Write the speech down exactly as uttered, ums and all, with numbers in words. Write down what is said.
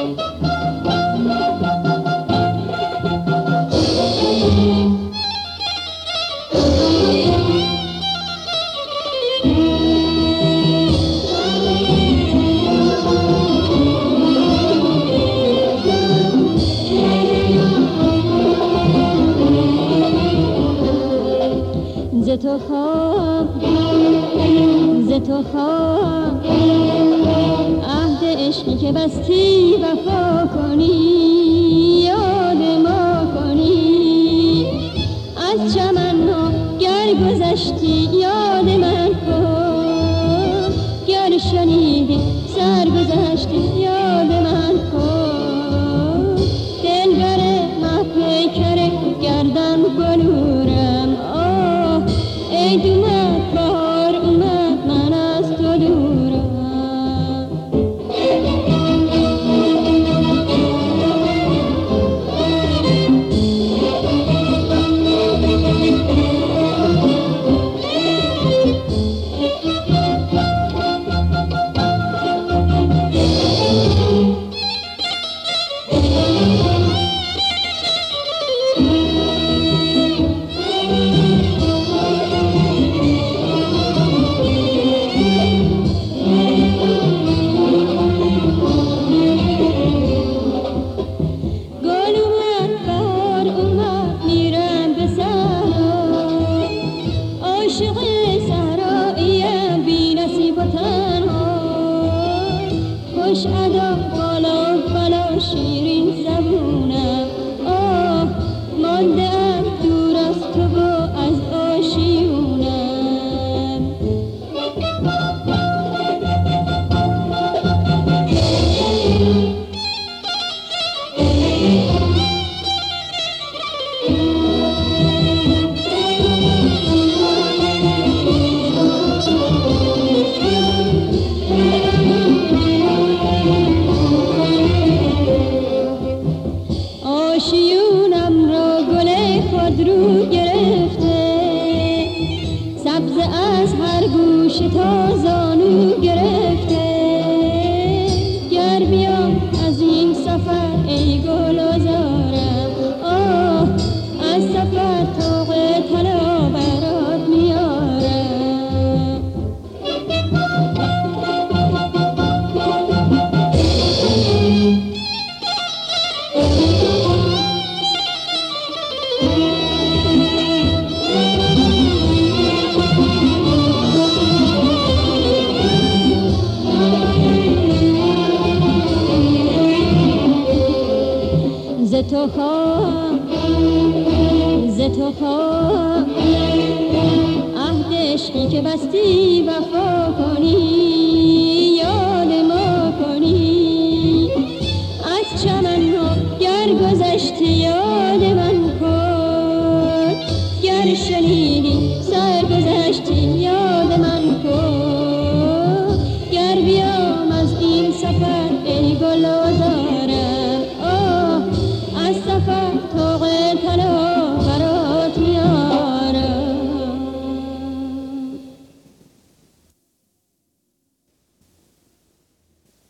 ز تو خواب ز تو خواب عهد عشقی که بستی وفا کنی، یاد ما کنی. از چمن ها گر گذشتی یاد من کن، گر شنیدی سر گذشتی یاد من کن. دلبر مه پیکر گردن بلورم، عید اومد بهار اومد من از تو دورم. خوش ادا بالا بالا شیرین زبونم، آه مانده ام دور از تو و از آشیونم. آشیونم را گل خود رو گرفته، سبز از هر گوش تا زانو گرفته. گر بیام از این سفر ای گل آزارم، آه از سفر طوق طلا برات میارم. ز تو خواب ز تو خواب عهد عشقی که بستی وفا کنی، یاد ما کنی. از چمن ها گر گذشتی یاد من کن، گر شنیدی سر گذشتی یاد من کن. گر بیام از این سفر ای گل